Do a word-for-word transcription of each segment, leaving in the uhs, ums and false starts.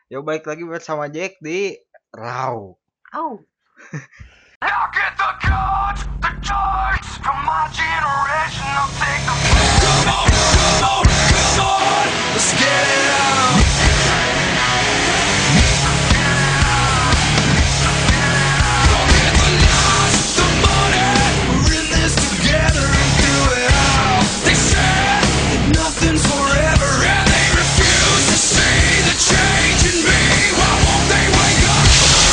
Ya balik lagi bersama Jack di Raw. Au. Now get the cards, the cards from my generation. I'll take the come on, come on, come on. Let's get it on. Forget the lies, the money. We're in this together and through it all. They said that nothing's forever, and they refuse to see the change in me. Why won't they wake up?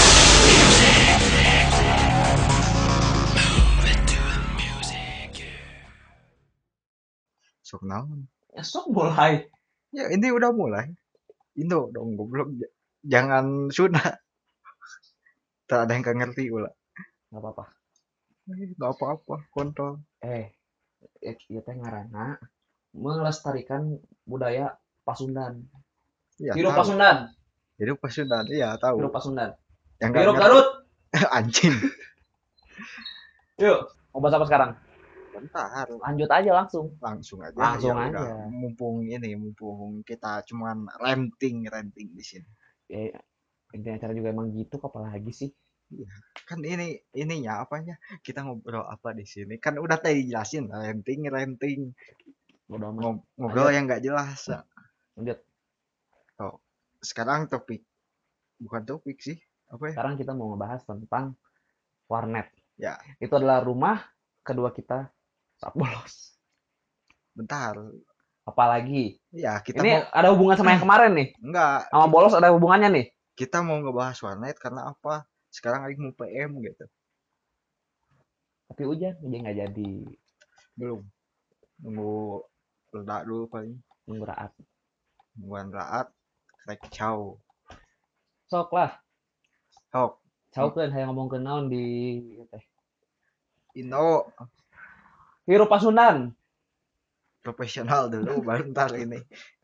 Sok naon? Esok mulai. Ya ini udah mulai. Indo dong goblok. J- Jangan sudah. Tak ada yang ngerti ulah. Gak apa-apa. Eh, Gak apa-apa, kontrol. Eh, itu teh ngaranna melestarikan budaya Pasundan. Ya, Hirup tahu. Pasundan. Hidup Pasundan. Iya, tahu. Hirup Pasundan. Yang nggak Hirup ngerti- Garut. Anjing. Yuk, mau bahas apa sekarang? Bentar, Lanjut aja langsung. langsung aja. Langsung Ya aja. udah. Mumpung ini, mumpung kita cuman ranting, ranting di sini. Ya, intinya acara juga emang gitu, apalagi sih? Kan ini ininya apanya? Kita ngobrol apa di sini? Kan udah tadi dijelasin ranting, ranting. Bodo amat. Ngob- Ngobrol Lanjut. yang nggak jelas. Lanjut. Sekarang topik, bukan topik sih, apa ya? Sekarang kita mau ngebahas tentang warnet. Ya. Itu adalah rumah kedua kita saat bolos. Bentar. Apalagi? Ya, kita Ini mau ada hubungan sama yang kemarin nih. enggak, Sama bolos ada hubungannya nih. kita mau ngebahas warnet karena apa? Sekarang lagi mau P M gitu. Tapi hujan, hujan nggak jadi. Belum. Nunggu ledak dulu paling. Nunggu raat. Nungguan raat, rek caw. Sok lah. Hok, Cau kan saya ngomong ke naon di teh. Indo Hirup Pasundan. profesional dulu baru ntar ini.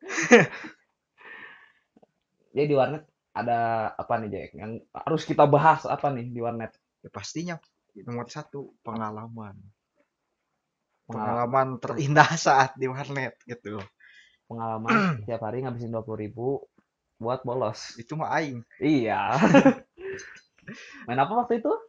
Jadi di warnet ada apa nih Jack? Yang harus kita bahas apa nih di warnet? Ya pastinya nomor satu pengalaman. Pengalaman, Pengalaman terindah saat di warnet gitu. pengalaman tiap hari ngabisin dua puluh ribu buat bolos. Itu mah aing. Iya. Main apa waktu itu?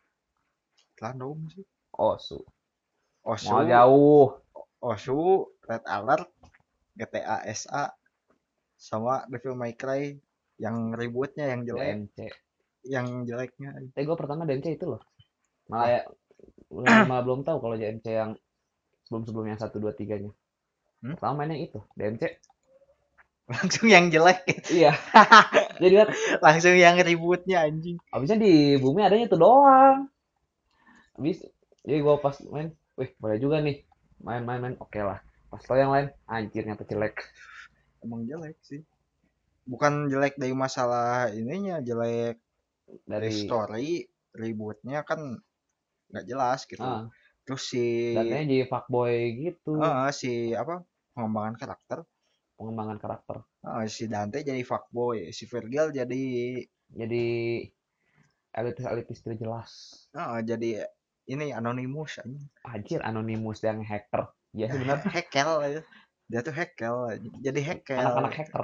Random sih. Osu. Osu, Mau jauh. Osu, Red Alert, G T A S A, sama Devil May Cry yang ributnya yang jelek, D M C. yang jeleknya. Eh gue pertama D M C itu loh. Malah ya, malah, malah belum tahu kalau D M C yang sebelum-sebelumnya satu dua tiganya. Hmm? Pertama mainnya itu, D M C. Langsung yang jelek, Iya. Jadi kan langsung yang ributnya anjing. abisnya di bumi adanya itu doang. Abis, jadi gue pas main, wih boleh juga nih. Main-main-main, oke lah. Pas tau yang lain, anjir nyata jelek. Emang jelek sih. Bukan jelek dari masalah ininya, jelek dari Dari, story, ributnya kan nggak jelas gitu. ah, Terus si datanya jadi fuckboy gitu. eh, si apa pengembangan karakter, Pengembangan karakter. eh, si Dante jadi fuckboy, si Virgil jadi Jadi, elitis-elitis tidak jelas. eh, jadi ini anonimus anjing. Anjir, anonimus yang hacker. Iya sih bener. Hekel aja. Dia tuh hekel, jadi hekel. Anak-anak hacker.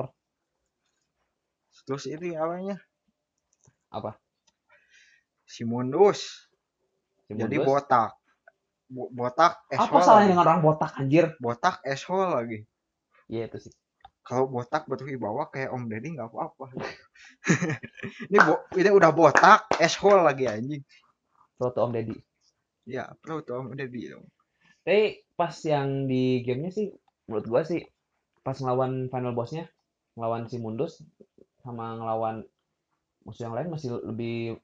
Terus ini apanya? Apa? Si Mundus Si jadi Mundus. botak. Bo- botak Apa eshol salahnya lagi. dengan orang botak anjir? Botak eshol lagi. Iya itu sih. Kalau botak berwibawa kayak Om Deddy nggak apa-apa. ini bo- ini udah botak eshol lagi anjing. Foto Om Deddy. Ya, perlu tuh Om Deddy dong. Tapi pas yang di gamenya sih, menurut gua sih, pas ngelawan final bossnya, ngelawan si Mundus, sama ngelawan musuh yang lain masih lebih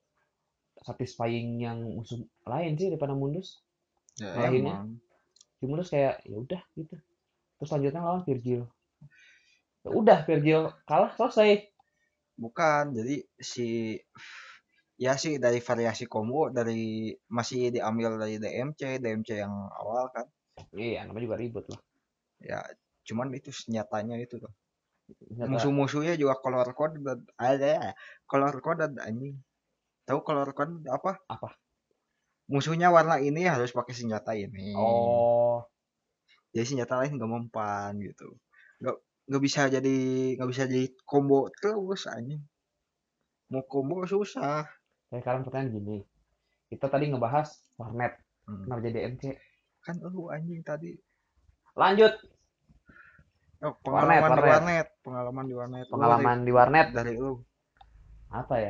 satisfying yang musuh lain sih daripada Mundus. Ya Ngalahinnya. emang. Si Mundus kayak, ya udah gitu. Terus selanjutnya lawan Virgil. Ya udah, Virgil kalah, selesai. Bukan, jadi si ya sih dari variasi combo dari masih diambil dari D M C, D M C yang awal kan. Iya, namanya juga ribut lah. Ya, cuman itu senjatanya itu tuh. Ternyata, Musuh-musuhnya juga color code ada color code anjing. Tahu color code apa? Apa? Musuhnya warna ini harus pakai senjata ini. oh, Jadi senjata lain nggak mempan gitu. Nggak nggak bisa jadi nggak bisa jadi combo terus anjing. Mau combo susah. Saya sekarang pertanyaan gini, kita tadi ngebahas warnet, Hmm. kenapa jadi M C? Kan lu anjing tadi Lanjut, oh, warnet, pengalaman di warnet. warnet, pengalaman di warnet. Lu Pengalaman dari, di warnet, dari lu. apa ya?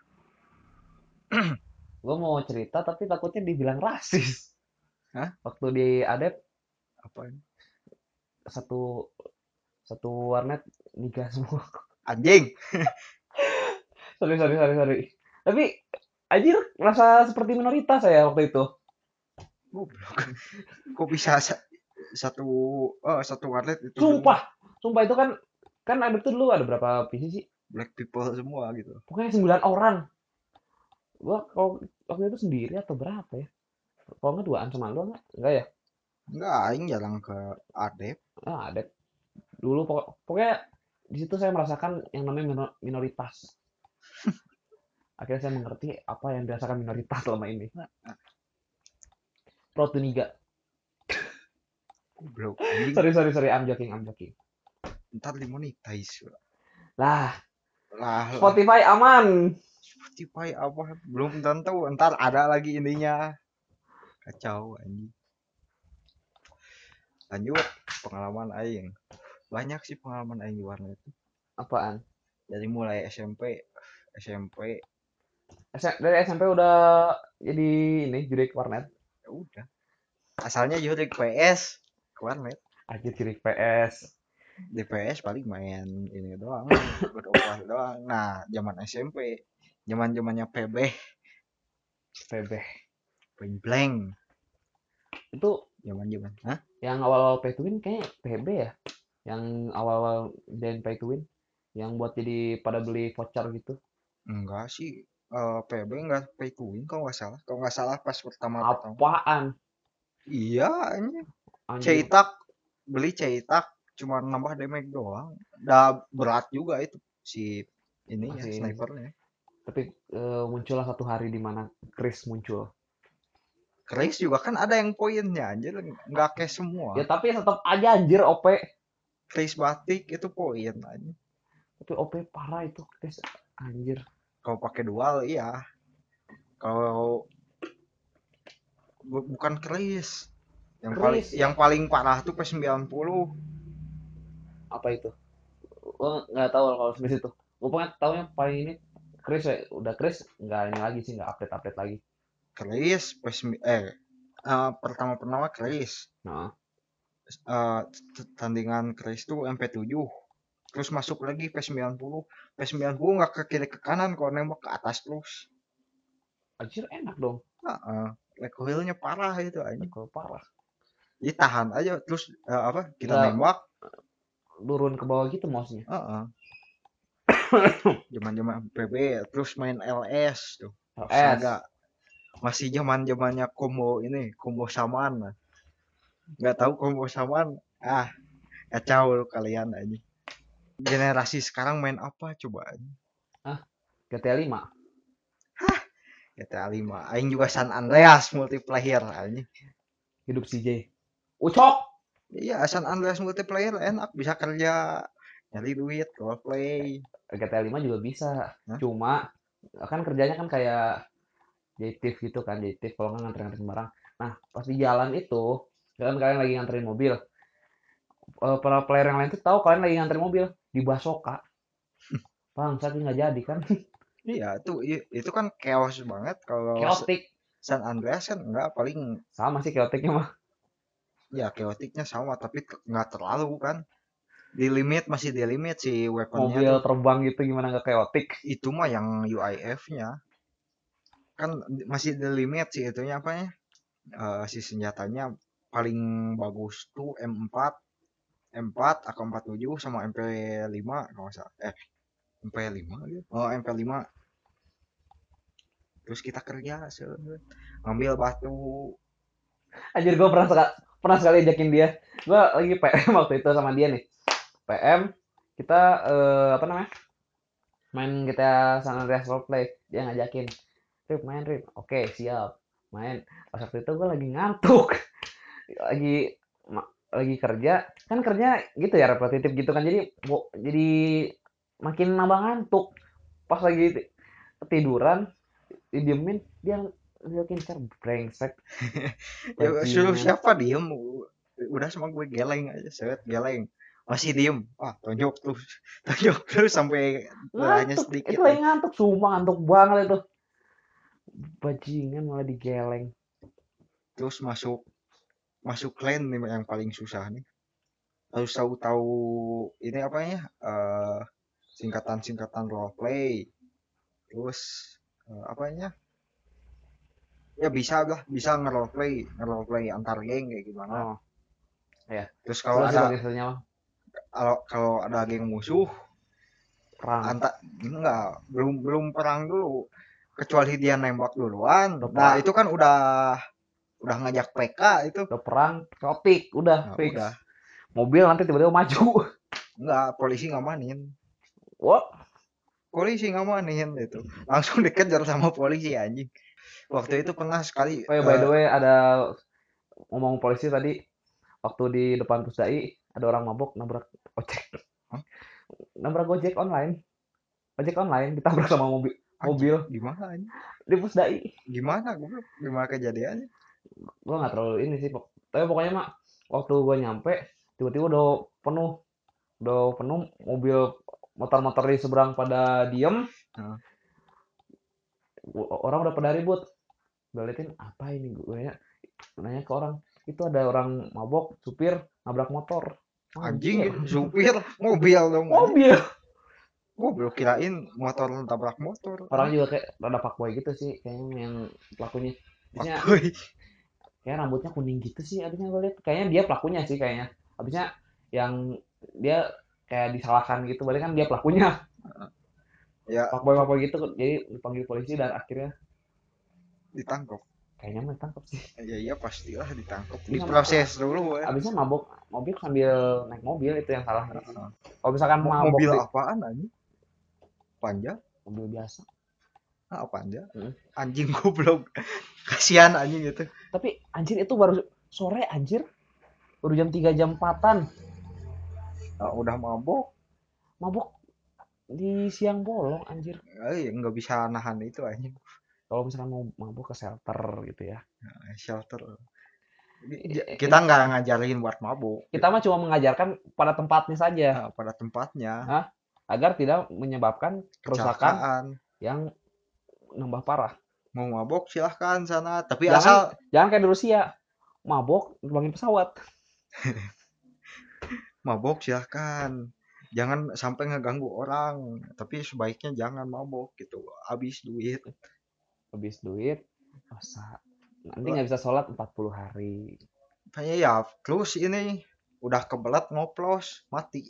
Gue mau cerita tapi takutnya dibilang rasis. Hah? Waktu di Adep, Apa ini? satu satu warnet nikah semua. Anjing. Sorry, sorry, sorry, sorry. Tapi, anjir, merasa seperti minoritas saya waktu itu. Goblok. Kok bisa sa- satu oh satu warnet itu semua Sumpah, sumpah itu kan, kan Adep tuh dulu ada berapa P C sih? black people semua gitu. Pokoknya sembilan orang. Gua kalau waktu itu sendiri atau berapa ya? Kalau nggak duaan sama lu nggak? Enggak ya? Enggak, aing jarang ke Adep. Ah, Adep. Dulu pokok- pokoknya di situ saya merasakan yang namanya mino- minoritas. Akhirnya saya mengerti apa yang dirasakan minoritas selama ini. Proud to Niga. Goblok. Anjing. Sorry, sorry, sorry. I'm joking, I'm joking. Ntar dimonetize. Lah, Lah, lah. Spotify aman. Spotify apa belum tentu ntar ada lagi ininya. Kacau anjing. Lanjut pengalaman aing. Banyak sih pengalaman aing di warnet. Apaan? Dari mulai S M P, S M P S- Dari S M P udah jadi ini juri warnet. ya udah. Asalnya jurik P S ke warnet. Aja juri P S. Di P S paling main ini doang, berobat doang. Nah, zaman S M P, zaman-zamannya P B, P B. Point Blank, Itu zaman-zaman. Hah? yang awal-awal pay to win kayaknya P B ya. Yang awal-awal dan pay to win. Yang buat jadi pada beli voucher gitu. Enggak sih. Eh, P B enggak pay to win kalau nggak salah. Kalau nggak salah pas pertama-pertama. Apaan? Iya, ini Anjir. cetak beli cetak cuma nambah damage doang. Udah berat juga itu si ininya Masih- snipernya. Tapi eh, muncullah satu hari di mana Chris muncul. Chris juga kan ada yang poinnya anjir, nggak kayak semua. Ya tapi tetap aja anjir O P. Chris batik itu poin aja. Tapi O P parah itu Chris anjir. Kalau pakai dual iya. Kalau bu- bukan Chris. Yang paling Chris. yang paling parah tuh P sembilan puluh. Apa itu? Gue nggak tahu kalau seperti itu. Gue pokoknya taunya paling ini Chris ya. Udah Chris nggak ini lagi sih, nggak update update lagi. Chris P sembilan eh eh, pertama-pertama Chris. Nah, Eh, t- tandingan Chris tuh M P tujuh. Terus masuk lagi P sembilan puluh. P sembilan puluh nggak ke kiri ke kanan, kalau nembak ke atas terus. anjir enak dong. Heeh. Recoilnya parah itu aja. Kalau parah. Jadi tahan aja terus eh, apa? Kita Nggak- nembak. Turun ke bawah gitu mouse-nya. Heeh. Zaman-zaman P B terus main L S tuh. L S. Saga. Masih zaman-zamannya combo ini, combo samaan. Nggak tahu combo samaan. Ah, kacau lu kalian aja. Generasi sekarang main apa coba aja? G T A lima. G T A lima. Aing juga San Andreas multiplayer aja. Hidup C J. Ucok. Iya, San Andreas multiplayer enak, bisa kerja, nyari duit, roleplay. G T A lima juga bisa. Hah? Cuma kan kerjanya kan kayak jaitif gitu kan, jaitif kalau nggak nganterin-nganterin barang. Nah, pas di jalan itu, kan kalian lagi nganterin mobil. Eh, para player yang lain tuh tahu kalian lagi nganterin mobil di Basoka. Bang, saya nggak jadi kan. Iya, itu itu kan chaos banget kalau Chaotic. San Andreas kan enggak paling Sama sih chaoticnya mah. ya chaoticnya sama tapi te- nggak terlalu kan. Di limit masih di limit si weaponnya Mobil tuh. terbang gitu gimana nggak chaotic. Itu mah yang U I F-nya. Kan di- masih di limit sih itunya apa ya? Eh, si senjatanya paling bagus tuh M empat, M empat, A K empat puluh tujuh sama M P lima kalau nggak salah. Eh, M P lima gitu. Oh, M P lima. Terus kita kerja se- ngambil batu. Anjir gue pernah sekali, pernah sekali ajakin dia. Gue lagi P M waktu itu sama dia nih. P M kita eh, apa namanya? Main kita San Andreas roleplay. Dia ngajakin. Rip main Rip. Oke siap. Main. Pas waktu itu gue lagi ngantuk. Lagi ma- lagi kerja kan kerja gitu ya repetitif gitu kan jadi bo- jadi makin nambah ngantuk pas lagi tiduran didiemin dia ngejokin cer brengsek Ya suruh bajingan siapa diem, udah sama gue geleng aja, set geleng. Masih diem, ah tonjok terus, tonjok terus sampai hanya ngantuk itu sedikit lagi aja. ngantuk sumpah ngantuk banget itu bajingan malah digeleng Terus masuk masuk lane nih yang paling susah nih. Harus tahu-tahu ini apa ya? eh, singkatan-singkatan role play. Terus eh, apa ya? Ya bisa lah, bisa nge-role play, nge-role play antar geng kayak gimana. oh ya Terus kalau seru sih ada bagi serunya mah kalau kalau ada geng musuh, perang antar enggak, belum belum perang dulu. Kecuali dia nembak duluan. udah Nah, perang itu kan udah udah ngajak P K itu. udah perang topik udah Nah, fix udah. mobil nanti tiba-tiba maju Enggak, polisi ngamanin. wah Polisi ngamanin itu. Langsung dikejar sama polisi anjing. Waktu itu pernah sekali oh ya by the eh, way ada ngomong polisi tadi waktu di depan Pusdai ada orang mabok nabrak ojek Hah? nabrak ojek online ojek online ditabrak sama mobil anjing, mobil gimana anjing? di Pusdai Gimana gue? Gimana kejadiannya? gue nggak terlalu ini sih pok- tapi pokoknya mak waktu gue nyampe tiba-tiba udah penuh udah penuh mobil motor-motor di seberang pada diem Heeh. orang udah pada ribut gue liatin apa ini gue nanya, nanya ke orang itu ada orang mabok supir nabrak motor Anjing, anjir supir mobil dong. anjing. mobil Gue belum kirain motor tabrak motor. orang juga kayak rada fuckboy gitu sih kayaknya yang pelakunya habisnya Fuckboy. kayak rambutnya kuning gitu sih abisnya gue liat kayaknya dia pelakunya sih kayaknya habisnya yang dia kayak disalahkan gitu berarti kan dia pelakunya Ya, fuckboy fuckboy gitu jadi dipanggil polisi dan akhirnya ditangkap. kayaknya mau ditangkap sih Ya iya pastilah ditangkap. Iya, Diproses dulu ya. abisnya mabok mobil sambil naik mobil itu yang salah Heeh. kalau misalkan Mo- mabok Mobil di apaan anjing? Panja? mobil biasa Ah, panja. Hmm. Anjing goblok. Kasihan anjing itu. tapi anjir itu baru sore anjir baru jam tiga jam empatan Ah, udah mabok. mabok di siang bolong anjir Eh, nggak bisa nahan itu anjing. kalau misalkan mau mabuk ke shelter gitu ya Nah, shelter. Ini- I- Kita nggak ngajarin buat mabuk. kita mah cuma mengajarkan pada tempatnya saja Nah, pada tempatnya. Hah? agar tidak menyebabkan kerusakan Kecelakaan. yang nambah parah Mau mabok silahkan sana. Tapi Jangan- asal jangan kayak di Rusia mabok terbangin pesawat mabok silahkan. Jangan sampai ngeganggu orang. Tapi sebaiknya jangan mabok gitu. Habis duit. habis duit masa nanti nggak bisa sholat empat puluh hari Kayaknya ya terus ini udah kebelet ngoplos mati.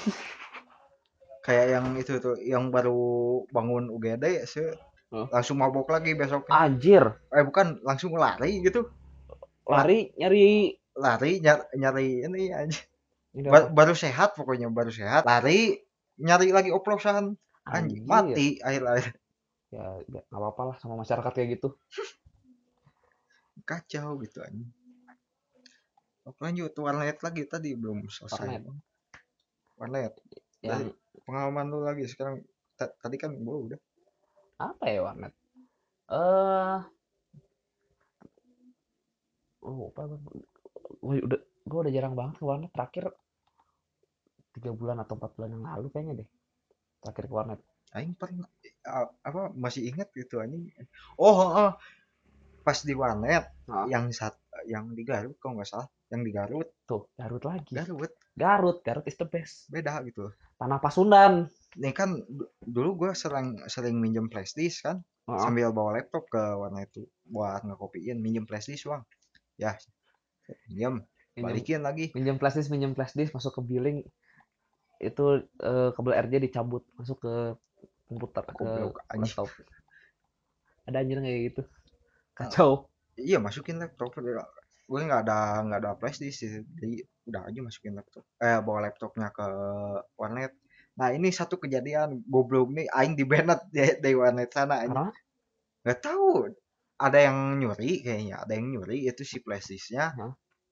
Kayak yang itu tuh yang baru bangun U G D sih Huh? langsung mabok lagi besoknya. anjir Eh bukan langsung lari gitu. lari nyari Lari nyari, nyari ini aja. ini Ba- apa? baru sehat pokoknya baru sehat. Lari nyari lagi oplosan. Anjing Anjir. mati akhir-akhir. ya nggak apa-apa lah sama masyarakat kayak gitu Kacau gitu anjing. Oke, lanjut warnet lagi tadi belum selesai. Warnet. Warnet. yang Pengalaman lu lagi sekarang ta- tadi kan gua udah apa ya warnet eh oh apa gue udah gue udah jarang banget ke warnet terakhir tiga bulan atau empat bulan yang lalu kayaknya deh terakhir ke warnet aing pernah a- apa masih ingat gitu anjing. Oh, oh, pas di warnet Ah. yang sat yang di Garut kalau nggak salah, yang di Garut, tuh Garut lagi Garut Garut Garut is the best beda gitu. tanah Pasundan Nih kan du- dulu gua sering sering minjem flashdisk kan, Heeh. sambil bawa laptop ke warnet itu buat ngekopiin, minjem flashdisk bang. Ya, minjem, minjem balikin lagi. minjem flashdisk minjem flashdisk masuk ke billing itu eh, kabel R J dicabut masuk ke komputer ke Goblok, anjing. laptop ada anjir kayak gitu kacau Iya masukin laptop. Gue nggak ada nggak ada flashdisk sih, jadi udah aja masukin laptop. Eh bawa laptopnya ke warnet. Nah ini satu kejadian goblok nih, aing di banned di, di warnet sana. Aing karena nggak tahu ada yang nyuri kayaknya, ada yang nyuri itu si flashdisknya. Hah?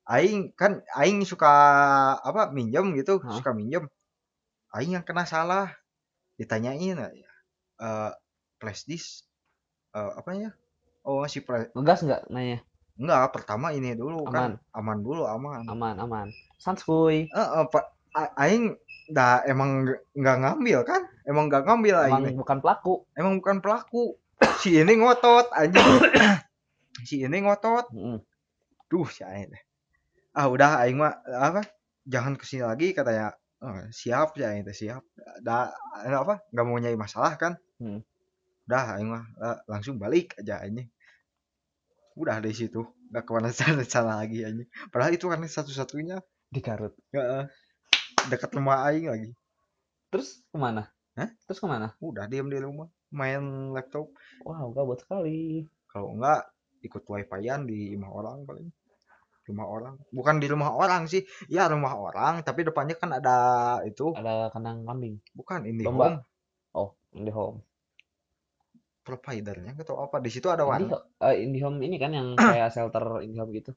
Aing kan aing suka apa minjem gitu, Hah? suka minjem. Aing yang kena salah. Ditanyain eh flash disk eh, apa ya? Oh, si flash Ngegas nggak nanya? enggak, pertama ini dulu kan Aman, aman dulu aman. aman, aman. Santuy. Heeh, Pak. A- Aing dah emang nggak nggak ngambil kan? Emang nggak ngambil aing Emang nih. bukan pelaku. Emang bukan pelaku. Si ini ngotot anjing. Si ini ngotot. Mm. Duh, si aing teh. Ah, udah aing mah apa? Jangan kesini lagi katanya. "Eh, siap ya aing teh siap. Da apa? Nggak mau nyari masalah kan? Hmm. Udah aing mah eh, langsung balik aja anjing. Udah dari situ. Nggak kemana sana lagi anjing. Padahal itu kan satu-satunya. Di Garut. Heeh. Dekat rumah aing lagi. Terus kemana? Hah? Terus kemana? Udah diam di rumah main laptop. Wow, gabut sekali. Kalau enggak ikut wifi-an di rumah orang paling. Rumah orang. Bukan di rumah orang sih. Ya rumah orang, tapi depannya kan ada itu. Ada kandang kambing. Bukan ini Domba. home Oh, IndiHome. providernya atau apa. Di situ ada Indi, warna. eh, IndiHome ini kan yang kayak shelter IndiHome gitu.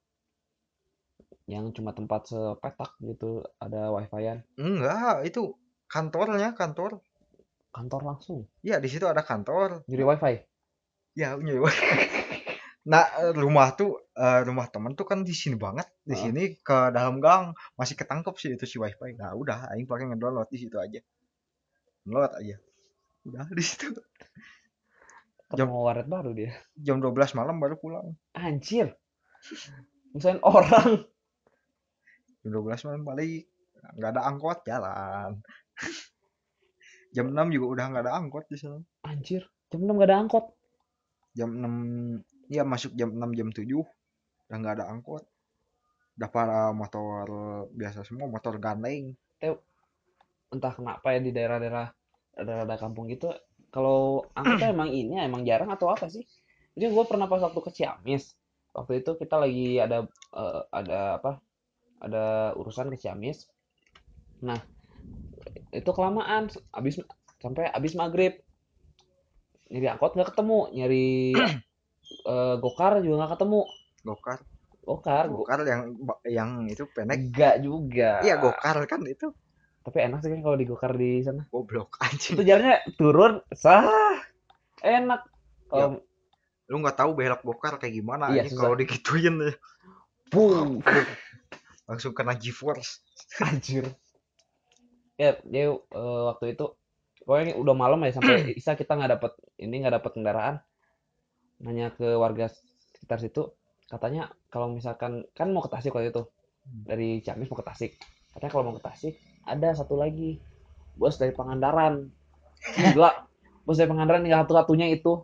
Yang cuma tempat sepetak gitu, ada wifi-an. Enggak, itu kantornya, kantor. Kantor langsung. Iya, di situ ada kantor. Nyuri wifi. Ya, punya wifi. Nah, eh, rumah tuh eh, rumah temen tuh kan di sini banget. Di Heeh. sini ke dalam gang masih ketangkep sih itu si wifi. Nah, udah aing pakai ngedownload di situ aja. Download aja. Udah di situ. Jam Ketemu warnet baru dia. jam dua belas malam baru pulang. Anjir. Misalnya orang. Jam dua belas malam balik. Nggak ada angkot jalan. Jam enam juga udah nggak ada angkot di sana. Anjir. Jam enam gak ada angkot. Jam enam ya masuk jam enam jam tujuh udah nggak ada angkot. Udah para motor biasa semua, motor gandeng. Entah kenapa ya di daerah-daerah daerah-daerah kampung gitu. Kalau angkotnya emang ini emang jarang atau apa sih? Jadi gue pernah pas waktu ke Ciamis. Waktu itu kita lagi ada eh, ada apa? Ada urusan ke Ciamis. Nah, itu kelamaan habis sampai habis maghrib. Nyari angkot nggak ketemu, nyari eh, gokar juga nggak ketemu. Gokar. Gokar, go- Gokar yang yang itu pendek. enggak juga. Iya, gokar kan itu. Tapi enak sih kan kalau di gokar di sana. Goblok anjing. Itu jalannya turun, sah, enak. Kalau Lu nggak tahu belok gokar kayak gimana Iya, anjing susah. kalau digituin ya. Boom, Langsung kena G-force. anjir. Ya, dia eh, waktu itu pokoknya udah malam ya sampai Isa kita nggak dapet ini nggak dapet kendaraan. Nanya ke warga sekitar situ, katanya kalau misalkan kan mau ke Tasik waktu itu dari Ciamis mau ke Tasik. Katanya kalau mau ke Tasik ada satu lagi bos dari Pangandaran. Gila, bos dari Pangandaran tinggal satu-satunya itu.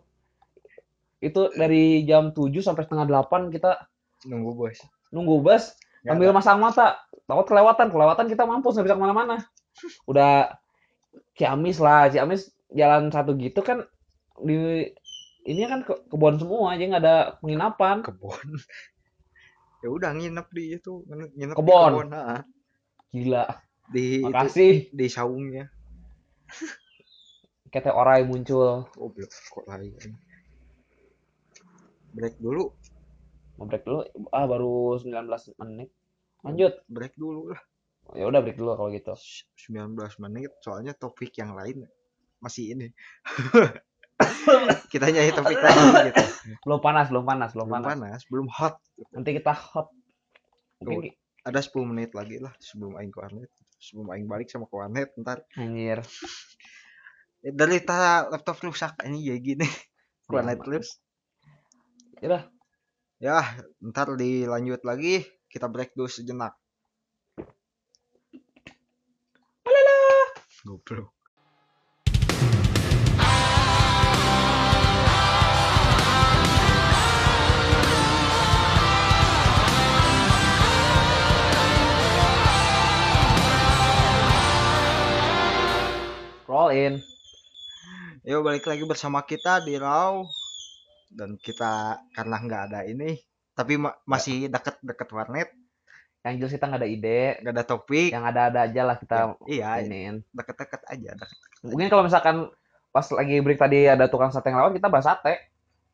Itu dari jam tujuh sampai setengah delapan kita Nunggu bos. nunggu bus Nggak sambil ada. masang mata. Takut kelewatan, kelewatan kita mampus nggak bisa kemana-mana. Udah Ciamis lah, Ciamis jalan satu gitu kan di ini kan ke- kebun semua, jadi nggak ada penginapan. Kebon. Ya udah nginep di itu, nginep Kebon. di kebon. Nah, Gila, di itu makasih. di saungnya. Kete orai muncul. Goblok kok lari. Break dulu. Mau break dulu? Ah, baru sembilan belas menit. Lanjut. Break dulu lah. Ya udah break dulu kalau gitu. sembilan belas menit soalnya topik yang lain masih ini. Kita nyanyi topik lain gitu. Belum panas, belum panas, belum Belum panas. panas, belum hot. Nanti kita hot. Mungkin Tuh, ada sepuluh menit lagi lah sebelum aing ke warnet. Sebelum aing balik sama ke warnet ntar. anjir. Eh, dari ta laptop rusak ini ya gini. Ke warnet Sama. terus. Yaudah, Ya, ntar dilanjut lagi. Kita break dulu sejenak. Goblok. roll in. Yuk balik lagi bersama kita di Raw. Dan kita karena nggak ada ini, tapi ma- masih deket-deket warnet, Yang jelas kita nggak ada ide. nggak ada topik. Yang ada-ada aja lah kita Iya, iniin. deket-deket aja. Deket. Mungkin kalau misalkan pas lagi break tadi ada tukang sate yang lewat, kita bahas sate.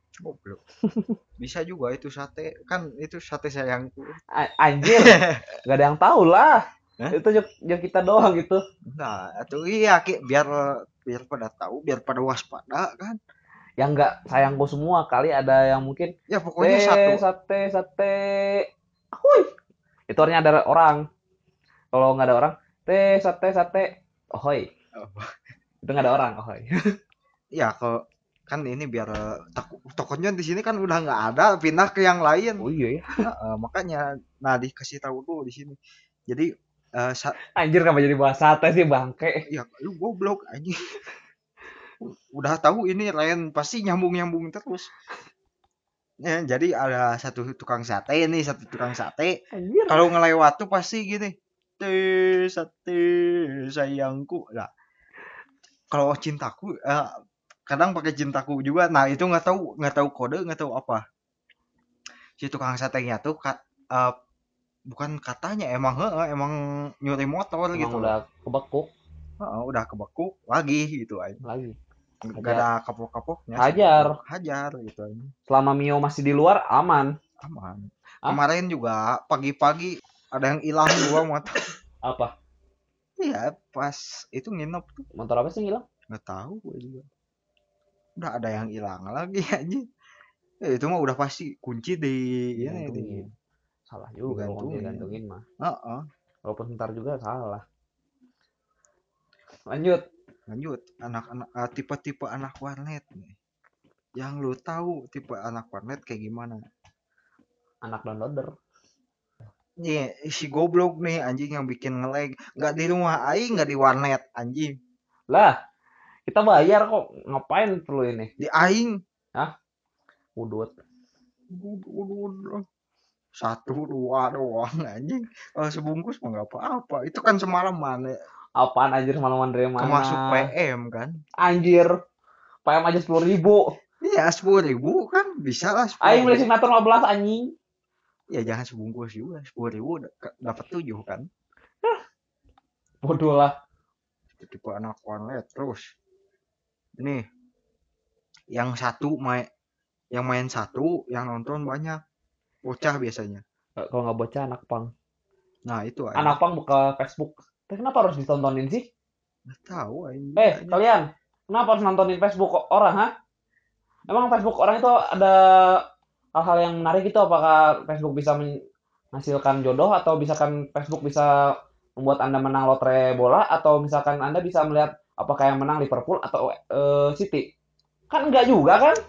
Goblok. Bisa juga itu sate. Kan itu sate sayangku. A- anjir, gak ada yang tahu lah. Hah? Itu juga juga kita doang gitu. Nah, itu iya Ki, biar biar pada tahu, biar pada waspada kan. Yang nggak sayangku semua kali ada yang mungkin Ya pokoknya teh satu. sate sate. Ahuy. Itu artinya ada orang. Kalau nggak ada orang, teh sate sate. Ahoy. Itu nggak ada orang. Ahoy. Ya kalau kan ini biar tako- tokonya di sini kan udah nggak ada, pindah ke yang lain. Oh iya ya. Heeh, makanya nah dikasih tahu dulu di sini. Jadi eh sa- Anjir kenapa jadi bahas sate sih bangke. ya lu goblok anjing. Udah tahu ini lain pasti nyambung-nyambung terus. Ya, jadi ada satu tukang sate nih, satu tukang sate. Anjir. Kalau ngelewat tuh pasti gini. Teh sate sayangku. Lah, kalau cintaku eh, kadang pakai cintaku juga. Nah, itu nggak tahu nggak tahu kode, nggak tahu apa. Si tukang satenya tuh ka- eh, bukan katanya emang heeh, emang nyuri motor Emang gitu udah loh. kebekuk Heeh, udah kebekuk lagi gitu aja. lagi. Gak Hajar. ada kapok-kapoknya. Hajar. Hajar gitu aja. Selama Mio masih di luar aman. Aman. Hah? Kemarin juga pagi-pagi ada yang hilang dua motor. Apa? Iya, pas itu nginep tuh Motor apa sih hilang? nggak tahu gue juga. Udah ada yang hilang lagi anjing. Ya, itu mah udah pasti kunci di ini di. Digantungin. Salah juga kalau kunci Digantungin. digantungin mah. Heeh. Walaupun sebentar juga salah. Lanjut. Lanjut, anak-anak eh, tipe-tipe anak warnet nih. Yang lu tahu tipe anak warnet kayak gimana? Anak downloader. Nih, si goblok nih anjing yang bikin nge-lag. Nggak di rumah aing, nggak di warnet anjing. Lah, kita bayar kok. Ngapain perlu ini? Di aing. Udut. Udah, satu dua doang anjing. Kalau sebungkus mah nggak apa-apa. Itu kan semalaman ya. Apaan anjir malaman dari mana? Kemasuk P M kan. Anjir. P M aja sepuluh ribu. Iya sepuluh ribu kan bisa lah Aing beli sepuluh ribu. signatur lima belas anjing. Ya jangan sebungkus juga sepuluh ribu dapat tujuh kan. Bodoh lah. Tipe anak warnet terus. Ini yang satu main yang main satu, yang nonton banyak. Bocah biasanya. Kalau nggak bocah anak pang. Nah itu aja. Anak pang buka Facebook. Tapi kenapa harus ditontonin sih? Nggak tahu aja. Eh, kalian. Kenapa harus nontonin Facebook orang, ha? Emang Facebook orang itu ada hal-hal yang menarik itu? Apakah Facebook bisa menghasilkan jodoh? Atau misalkan Facebook bisa membuat Anda menang lotre bola? Atau misalkan Anda bisa melihat apakah yang menang Liverpool atau eh, City? Kan enggak juga kan?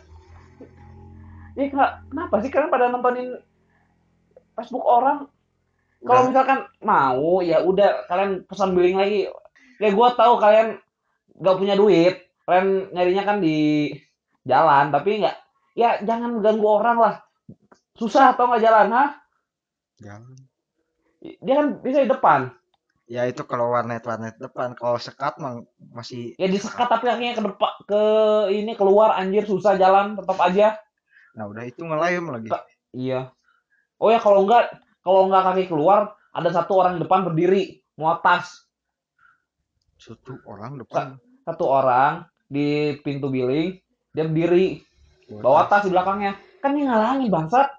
Ya, kenapa sih kalian pada nontonin Facebook orang? Kalau Udah. misalkan mau, ya udah kalian pesan billing lagi. Ya gue tahu kalian nggak punya duit, kalian nyarinya kan di jalan, tapi nggak, ya jangan ganggu orang lah. Susah atau nggak jalan, ha? Jangan. Dia kan bisa di depan. Ya itu kalau warnet-warnet depan, kalau sekat mah masih Ya disekat tapi akhirnya ke depan, ke ini keluar anjir susah jalan, tetap aja. nah udah itu ngelayem lagi. Ka- Iya. Oh ya kalau nggak, kalau nggak kaki keluar, ada satu orang di depan berdiri, mau tas. Satu orang depan Satu orang di pintu billing, dia berdiri, bawa tas di belakangnya. Kan dia ngalangi bangsat.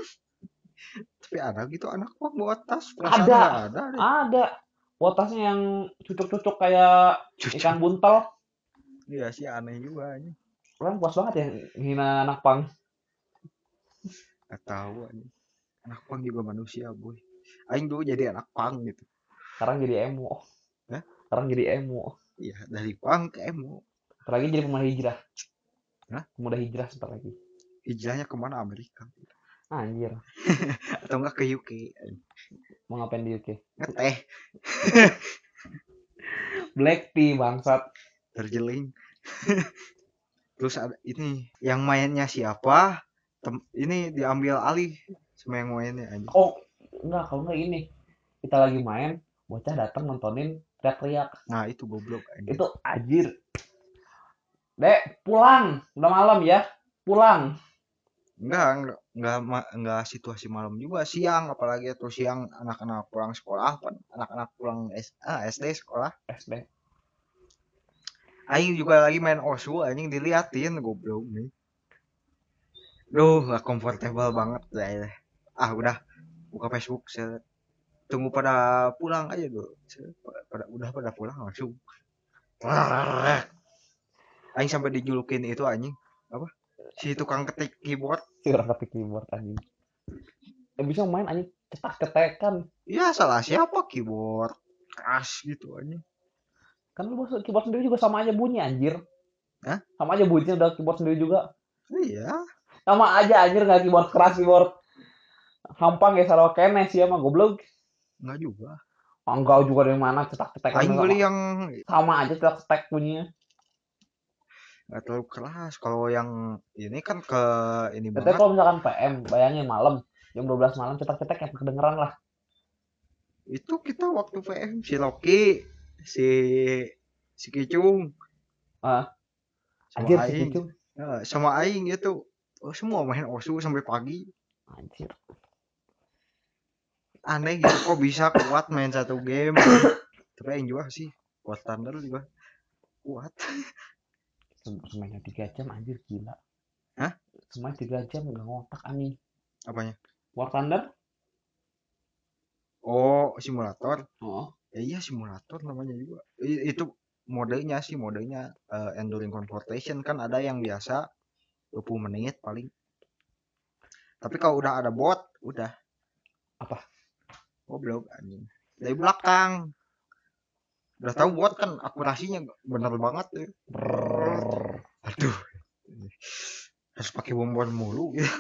Tapi ada gitu anak kok bawa tas. Ada. Nggak ada deh. Ada. Bawa tasnya yang cucuk-cucuk kayak Cucuk. ikan buntel. Iya sih aneh juga aja. Orang puas banget ya hina anak pang. Nggak tahu aja. Anak pang juga manusia boy. Aing dulu jadi anak pang gitu. Sekarang jadi emo. Hah? Sekarang jadi emo. Iya dari pang ke emo. Sebentar lagi jadi pemuda hijrah. Hah? Pemuda hijrah sebentar lagi. Hijrahnya kemana Amerika? Anjir. Atau enggak ke U K? Mau ngapain di U K? Ngeteh. Black tea bangsat. Terjeling. Terus ada ini yang mainnya siapa? Tem ini diambil alih sama yang mainnya aja. Oh, enggak, kalau enggak ini. Kita lagi main, bocah datang nontonin teriak-teriak. Nah itu goblok aja. Itu anjir. Dek, pulang. Udah malam ya. Pulang. Enggak, enggak, enggak, ma- enggak situasi malam juga, siang apalagi atau siang anak-anak pulang sekolah, kan anak-anak pulang S, ah, S D sekolah. S D. Aing juga lagi main osu, anjing diliatin goblok nih. Duh, nggak comfortable banget saya. Ah, udah buka Facebook, saya tunggu pada pulang aja dulu. Set, pada udah pada pulang langsung. Aing sampai dijulukin itu anjing. Apa? Si tukang ketik keyboard. Si orang ketik keyboard anjing. Eh, bisa main anjing cetak-cetekan. Ya salah siapa keyboard keras gitu anjing. Kan lu masuk keyboard sendiri juga sama aja bunyi anjir. Hah? Sama aja bunyinya udah keyboard sendiri juga. Iya. Sama aja anjir nggak keyboard keras keyboard hampang ya sarwa kene sih emang goblok. Enggak juga. Enggak juga dari mana cetak-cetekan Aing sama, beli yang sama aja cetak-cetek bunyinya. nggak terlalu keras. Kalau yang ini kan ke ini Tapi banget. kalau misalkan P M, bayangin malam jam dua belas malam cetak-cetek yang kedengeran lah. Itu kita waktu P M si Loki, si si Kicung, Ah, sama anjir si Aing, Kicung. ya, sama Aing gitu. Oh, semua main Osu sampai pagi. Anjir. Aneh gitu kok bisa kuat main satu game. Tapi Aing juga sih kuat standar juga kuat. Semainnya tiga jam anjir gila. Hah? Semain tiga jam nggak ngotak anjing. Apanya? War Thunder? Oh, simulator. Oh. Ya iya simulator namanya juga. I- itu modenya sih modenya eh, enduring confrontation kan ada yang biasa dua puluh menit paling. Tapi kalau udah ada bot, udah. Apa? Goblok anjing. Dari belakang. Udah tahu bot kan akurasinya bener banget tuh. Brrrr. Aduh. Harus pakai bom-bom mulu gitu.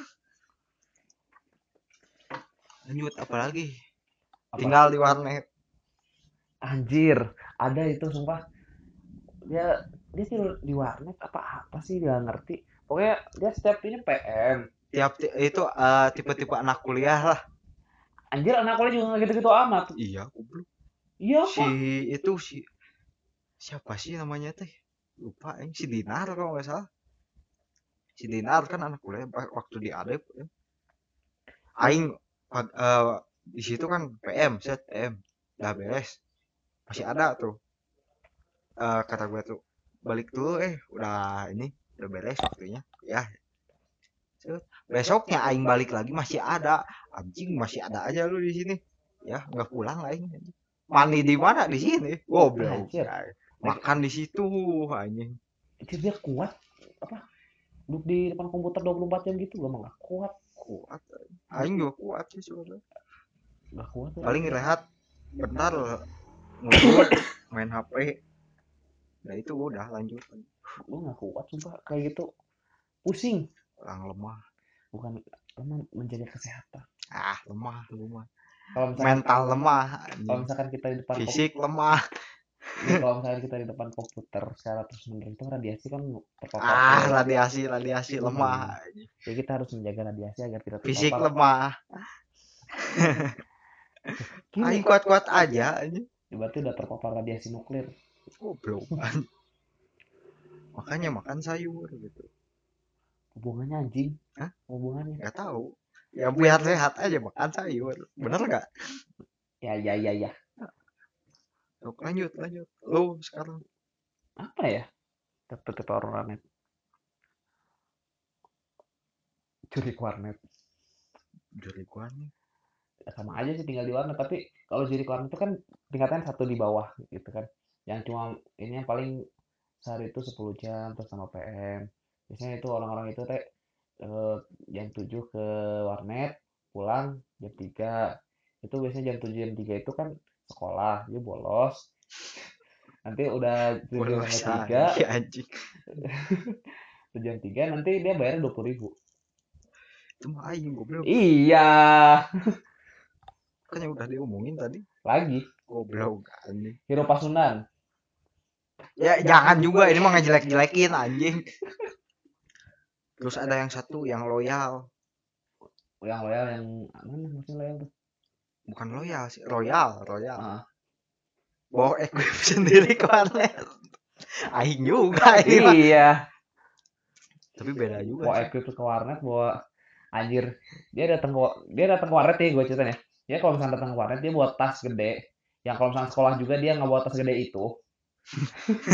Lanjut apalagi? Apa? Tinggal di warnet. Anjir, ada itu sumpah. Dia dia tidur di warnet apa apa sih dia ngerti. Pokoknya dia setiap ini P M. Tiap ti- itu eh, tipe-tipe anak kuliah lah. Anjir anak kuliah juga nggak gitu-gitu amat. Iya, goblok. Iya Si apa? itu si siapa sih namanya teh? Lupa eh. Si Dinar kalau nggak salah. Si Dinar kan anak kuliah pa- waktu di Adep. Ya. Aing pag- eh, di situ kan P M, set P M. Udah beres. Masih ada tuh. Eh, kata gue tuh balik dulu eh udah ini udah beres waktunya. Ya. Set. Besoknya Aing balik lagi masih ada. Anjing masih ada aja lu di sini. Ya, nggak pulang Aing. Mandi di mana di sini? Goblok. Anjir. Makan di situ anjing. Anjir dia kuat apa? Duduk di depan komputer dua puluh empat jam gitu gua mah nggak kuat. Kuat. Aing juga kuat sih sebenarnya. Nggak kuat. tuh. Paling rehat bentar ngumpul main H P. Nah itu udah lanjut. Gua nggak kuat sumpah kayak gitu. Pusing. Orang lemah. Bukan lemah menjaga kesehatan. Ah, lemah, lemah. Kalau misalkan Mental lemah. kalau anjing. misalkan kita di depan kom- Fisik lemah. ya, kalau misalkan kita di depan komputer secara terus menerus itu radiasi kan terpapar. Ah, ke- radiasi, radiasi Hmm. lemah. Jadi kita harus menjaga radiasi agar tidak Fisik terpapar. lemah. Gila, Aing kuat-kuat aja anjing. berarti udah terpapar radiasi nuklir. Goblok. anjing. Makanya makan sayur gitu. Hubungannya anjing. Hah? Hubungannya. Nggak tahu. Ya biar sehat aja makan sayur. Bener nggak? Ya ya ya ya. Yuk, lanjut, lanjut. Lu sekarang Apa ya? Tipe-tipe orang warnet. Curi warnet. dari gua nih. Ya, sama aja sih tinggal di warnet, tapi kalau curi warnet itu kan tingkatan satu di bawah gitu kan. Yang cuma ini yang paling sehari itu sepuluh jam terus sama P M. Biasanya itu orang-orang itu teh eh, jam tujuh ke warnet, pulang jam tiga. Itu biasanya jam tujuh jam tiga itu kan sekolah, dia bolos. Nanti udah tujuh Bolos sampai tiga, aja anjing. jam tiga nanti dia bayar dua puluh ribu. Itu mah aing goblok. Iya, Kan yang udah diomongin tadi. lagi Goblok anjing. Hero Pasundan. Ya jangan juga ini mah ngejelek-jelekin anjing. Terus ada yang satu yang loyal. Yang loyal yang mana maksudnya loyal tuh? Bukan loyal sih, royal, royal. Ah. Bawa equip sendiri ke warnet. Aing juga ini mah. Iya. Tapi beda juga. Bawa sih. equip ke warnet, bawa anjir. Dia datang ke dia datang ke warnet nih, gue ceritain ya. Dia kalau misalnya datang ke warnet dia bawa tas gede. Yang kalau misalnya sekolah juga dia nggak bawa tas gede itu.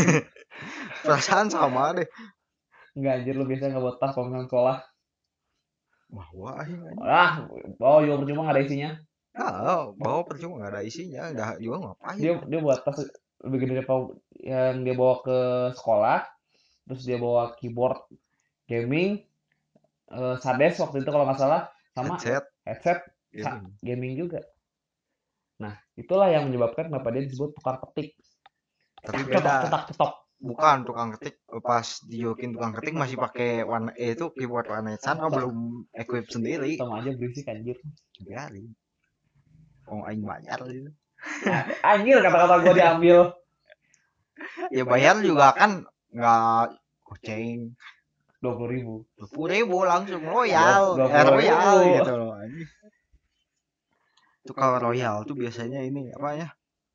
Perasaan sama deh. Nggak anjir lu biasanya nggak bawa tas kalau misalnya sekolah. Bawa aing anjing. Ah, bawa juga percuma nggak ada isinya. Ah, bawa percuma nggak ada isinya, nggak juga ngapain. Dia dia buat tas lebih gede daripada yang dia bawa ke sekolah. Terus dia bawa keyboard gaming, eh, Sades waktu itu kalau nggak salah, sama Headset, headset sa- gaming. gaming juga. Nah, itulah yang menyebabkan kenapa dia disebut tukang ketik. Tapi Cetak, beda. cetak, cetok. Bukan tukang ketik, pas dijulukin tukang ketik masih pakai warna eh itu keyboard warna sana belum equip sendiri. Sama aja berisik anjir. Biarin. Oh aing bayar gitu. Anjir kata-kata gua diambil. Ya bayar juga kan nggak goceng dua puluh ribu. dua puluh ribu langsung royal, Dua- dua eh, puluh royal ribu. gitu loh anjing. Itu kalau royal tuh biasanya ini apa ya?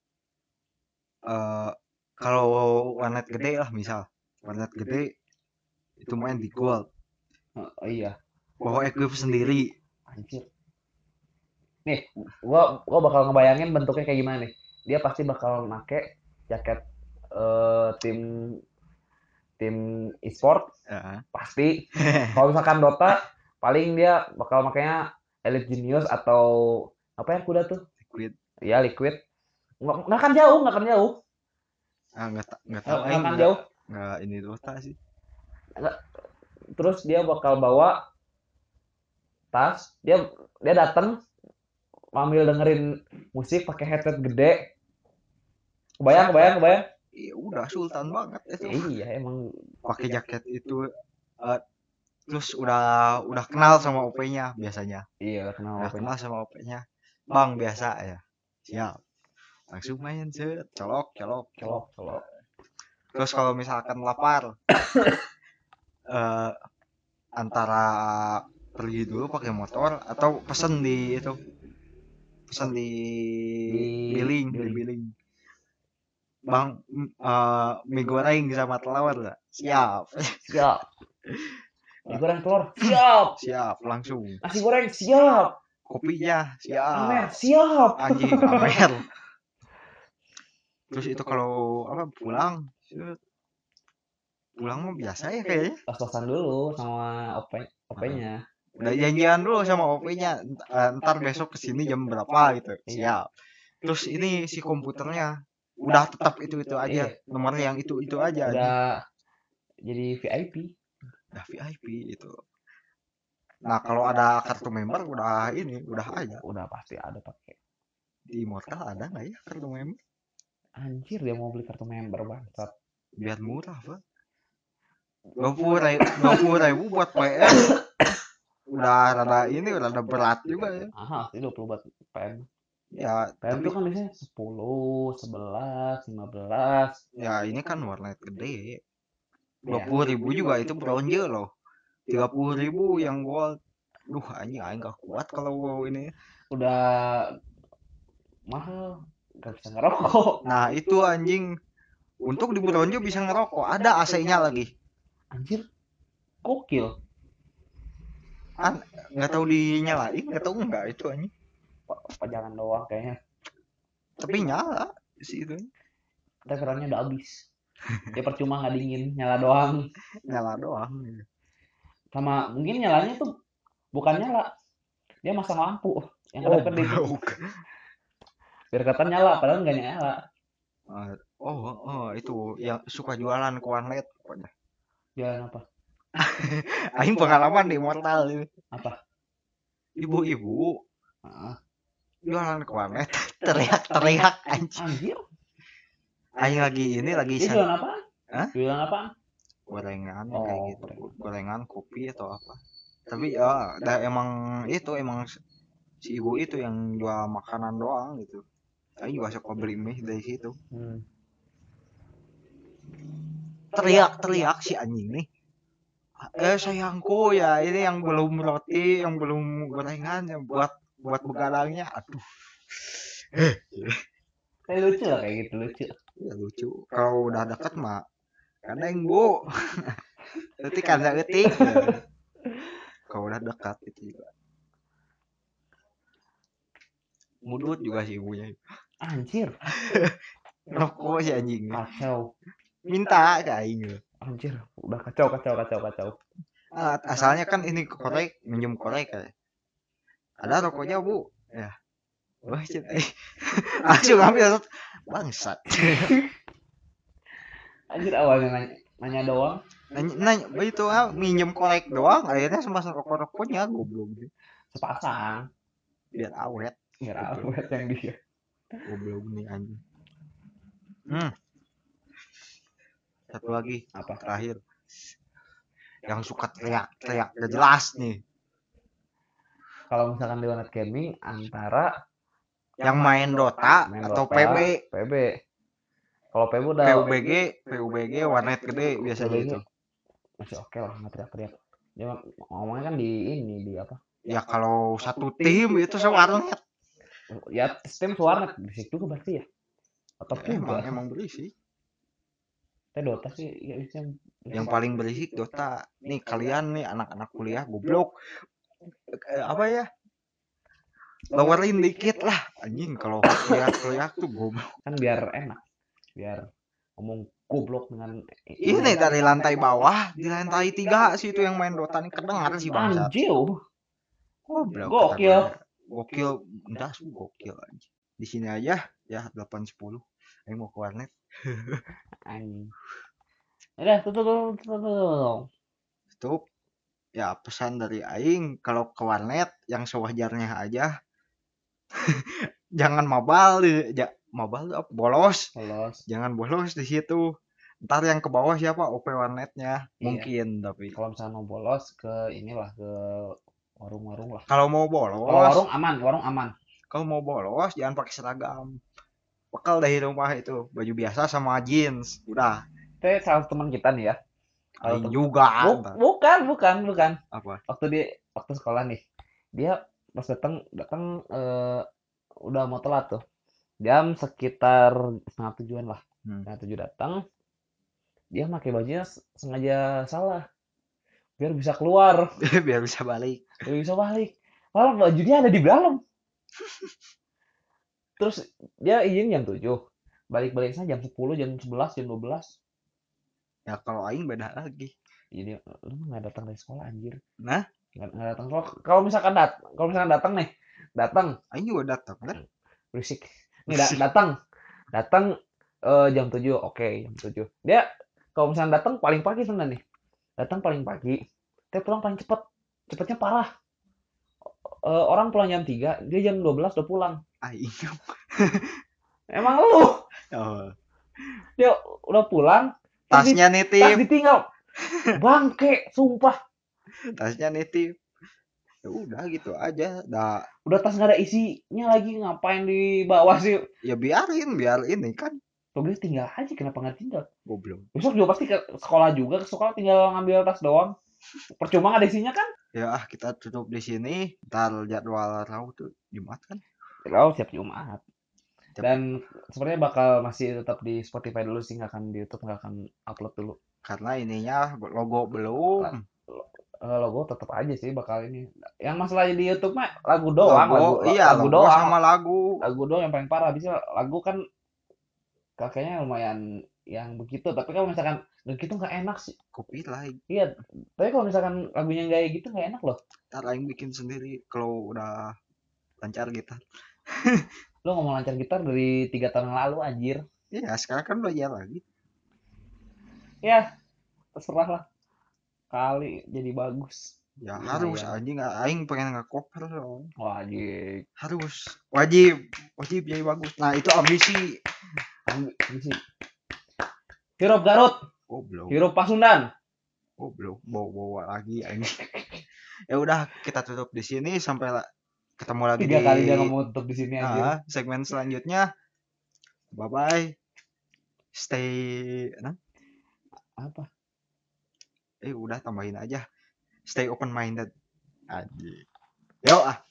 Eh kalau warnet gede lah misal warnet gede itu main di gold, Oh, iya, bawa equip sendiri. anjir. Nih, gua gua bakal ngebayangin bentuknya kayak gimana nih. Dia pasti bakal make jaket eh, tim tim e-sport Ya. pasti. Kalau misalkan Dota paling dia bakal makanya Elite Genius atau apa yang kuda tuh? Liquid. Ya Liquid. Nggak, nggak akan jauh, nggak akan jauh. Ah nggak ta- nggak Nggak tahu nggak aing akan nggak jauh. nggak ini Dota sih. Terus dia bakal bawa tas. Dia dia datang sambil dengerin musik pakai headset gede. Kebayang, kebayang, kebayang. Iya udah sultan banget itu. Iya, emang Pakai jaket itu eh, terus udah udah kenal sama O P-nya biasanya. iya kenal Udah apa kenal sama O P-nya. Bang biasa ya. Siap. Langsung main set, colok, colok, colok. colok, colok. Terus kalau misalkan lapar eh antara pergi dulu pakai motor atau pesen di itu. Pesen di Di billing, di billing. billing. Bang, m- eh, mie goreng sama telur nggak? Siap, Siap. Nasi goreng telur, siap. siap, langsung. Nasi goreng, siap. Kopinya, Amer, siap. siap. Anjing, amer. Terus itu kalau apa pulang, set. Pulang mah biasa ya kayaknya. Pas-pasan dulu sama O P O P-nya. Udah janjian dulu sama O P-nya, ent- eh, ntar besok kesini jam berapa gitu. Siap. Terus ini si komputernya udah tetap itu itu aja, Iya. nomor yang itu itu aja. Udah jadi V I P. Udah V I P itu. Nah kalau ada kartu member udah ini udah aja. Udah pasti ada pakai. Di Immortal ada nggak ya kartu member? Anjir dia mau beli kartu member bangsat. Biar murah pak. Dua puluh ribu, dua puluh ribu buat P M. Udah rada ini udah rada berat juga ya. Aha, itu dua puluh buat P M. Ya P M tapi itu kan biasanya sepuluh, sebelas, lima belas. ya ini kan warnet gede. Dua Ya. puluh ribu juga itu bronze loh. Tiga puluh ribu yang gold. Duh anjing aing gak kuat kalau ini. Udah mahal, gak bisa ngerokok. Nah itu anjing. Untuk di bronze bisa ngerokok. Ada A C-nya lagi. Anjir, gokil. An nggak tahu dinyalain, nggak tahu enggak itu anjing. Pa- Pajangan doang kayaknya. Tapi nyala si itu. Tekerannya udah habis. Ya percuma nggak dingin, nyala doang. Nyala doang. Sama mungkin nyalanya tuh bukan nyala. Dia masang lampu yang Oh, kedap-kedip. broke. Biar kata nyala, padahal nggak nyala. Uh, oh, oh, itu yang suka jualan ke warnet pokoknya. Jalan apa? Aing pengalaman di Immortal ini. Apa? Ibu-ibu Ah, jualan ke warnet teriak-teriak anjing. anjir. Aing lagi ini lagi Dia sen- jualan apa? Hah? Jualan apa? gorengan Oh, kayak gitu. gorengan. Gorengan, kopi atau apa. Tapi ya dah emang itu emang si ibu itu yang jual makanan doang gitu. Aing juga suka beli mie dari situ. Hmm. Teriak-teriak si anjing nih. Eh sayangku ya ini yang belum roti, yang belum gorengan, yang buat buat begadangnya. Aduh, Kayak lucu lah kayak gitu lucu. ya lucu. Kalau udah deket mah kadang bu, nanti kadang etik. Kalau udah dekat itu juga. Mudut juga si ibunya. Anjir, Rokok si anjing. kacau. Minta ke aing. Anjir, udah kacau kacau kacau kacau. Ah, asalnya kan ini korek, minjem korek kayak. Ada rokoknya bu, ya. Wah, cina, eh. Langsung ambil bangsat. Anjir awalnya nanya, nanya doang. Nanya, nanya itu ah, minjem korek doang, akhirnya sama rokok-rokoknya goblok. Sepasang. Biar awet. Biar awet yang dia. Goblok nih anjing. Hmm. Satu lagi, Apa? terakhir. Yang suka teriak-teriak gak jelas nih. Kalau misalkan di Warnet Gaming antara Yang main Dota main atau Dota, P B. P B. Kalau P B udah P U B G, P U B G warnet gede biasanya itu. Masih oke lah, nggak teriak-teriak. Dia ngomongnya kan di ini di apa? Ya kalau satu tim itu sewarnet. Ya sistem warnet berisik juga berarti ya. Atau Ya, emang juga. emang berisik. Teh Dota sih ya yang Yang paling berisik Dota. Nih kalian nih anak-anak kuliah goblok. Eh, apa ya? Lowerin dikit lah anjing kalau teriak-teriak tuh goblok. kan biar enak. Biar ngomong goblok dengan Ini dari lantai bawah di lantai tiga sih itu yang main Dota nih kedengar sih bangsat. Anjir. Goblok. Gokil. Gokil, enggak sih gokil anjing. Di sini aja ya delapan sepuluh. Ayo mau ke warnet. Anjing. Udah, tutup tutup tutup. Tutup. Ya pesan dari aing kalau ke warnet yang sewajarnya aja. Jangan mabal di ja, mabal apa? Bolos. Bolos. Jangan bolos di situ. Ntar yang ke bawah siapa O P warnetnya? Iya. Mungkin tapi Kalau misalnya mau bolos ke inilah ke warung-warung lah. kalau mau Kalau bolos, warung aman, warung aman. kalau mau bolos jangan pakai seragam. Bekal dari rumah itu baju biasa sama jeans. Udah. Itu salah teman kita nih ya. Kalau Aing tem- juga. Bu- bukan, bukan, bukan. Apa? Waktu di waktu sekolah nih. Dia pas datang datang eh, udah mau telat tuh. Jam sekitar setengah tujuan lah. Hmm. Setengah tujuh datang. Dia pakai bajunya s- sengaja salah. Biar bisa keluar, Biar bisa balik. biar bisa balik. Malah baju dia ada di dalam. Terus dia izin jam tujuh. Balik-baliknya jam sepuluh, jam sebelas, jam dua belas. Ya kalau aing beda lagi. Jadi lu nggak datang dari sekolah anjir. Nah, Nggak nggak datang sekolah. Kalau misalkan dat kalau misalkan datang nih, datang aing juga datang kan. berisik. Nih da- datang. Datang eh, jam tujuh. Oke, jam tujuh. Dia kalau misalkan datang paling pagi sebenarnya nih. Datang paling pagi. Dia pulang paling cepet. Cepetnya parah. Eh, orang pulang jam tiga, dia jam dua belas udah pulang. Aing. Emang lu? Oh. Dia udah pulang, tas di- Tasnya tas nitip, ditinggal. Bangke, sumpah. tasnya nitip. Ya udah gitu aja. Dah, Udah tas nggak ada isinya lagi, ngapain di bawah sih? ya biarin, biar ini kan Tuh dia tinggal aja, kenapa nggak tinggal? goblok. Besok juga pasti ke sekolah juga, ke sekolah tinggal ngambil tas doang. Percuma nggak ada isinya kan? Ya ah kita tutup di sini. Ntar jadwal raw tuh Jumat kan. Oh, siap Jumat. Siap. Dan sepertinya bakal masih tetap di Spotify dulu sih, nggak akan di YouTube, nggak akan upload dulu. Karena ininya logo belum. Eh, logo tetap aja sih bakal ini. Yang masalah di YouTube mah lagu doang, Logo, lagu, iya lagu logo doang. sama lagu. Lagu doang yang paling parah. Bisa lagu kan kakaknya lumayan yang begitu, tapi kalau misalkan begitu nggak enak sih. Copyright. Iya, tapi kalau misalkan lagunya kayak gitu nggak enak loh. Ntar aing bikin sendiri kalau udah lancar gitar. Lo ngomong lancar gitar dari tiga tahun yang lalu anjir. Iya sekarang kan belajar lagi. Ya, terserah lah. Kali jadi bagus. Ya Lumayan. harus anjing aing pengen nge-cover dong. Wah, anjir. Harus. Wajib. Wajib jadi bagus. Nah, itu ambisi. Ambisi. Hirup Garut, Goblok. hirup Pasundan. Goblok. Bawa-bawa lagi anjing. Ya udah kita tutup di sini sampai la- ketemu lagi Tiga di kali dia ngomong tutup di sini anjir. Ah, segmen selanjutnya. Bye bye. Stay nah, Apa? eh udah tambahin aja. Stay open minded. Anjing. Yo ah.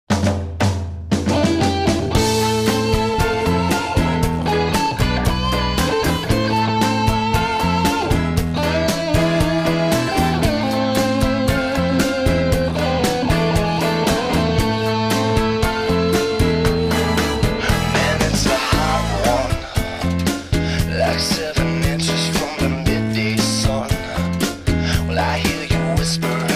Man, it's a hot one, like seven inches from the midday sun. Well, I hear you whisper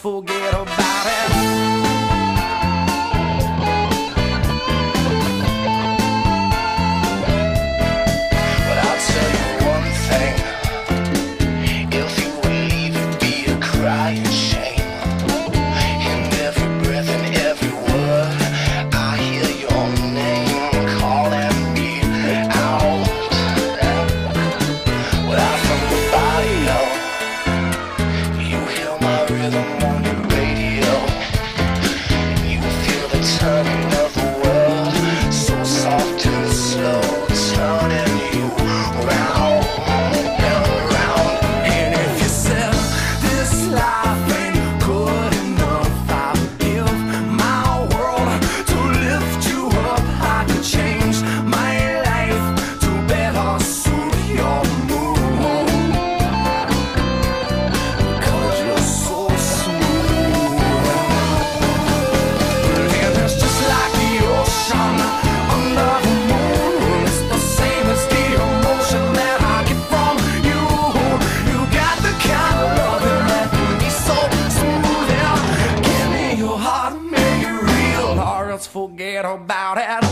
forget about it. But I'll tell you one thing, if you would leave, it'd be a crying shame. In every breath and every word, I hear your name calling me out. Without somebody else, you hear my rhythm on your radio. You feel the turning of the world, so soft and slow, turning you round and round. And if you said this life ain't good enough, I'll give my world to lift you up. I could change my life to better suit your mood, 'cause you're so smooth. And it's just like the ocean under the moon. It's the same as the emotion that I get from you. You got the kind of loving that can be so smooth. Yeah, give me your heart, make it real, or else forget about it.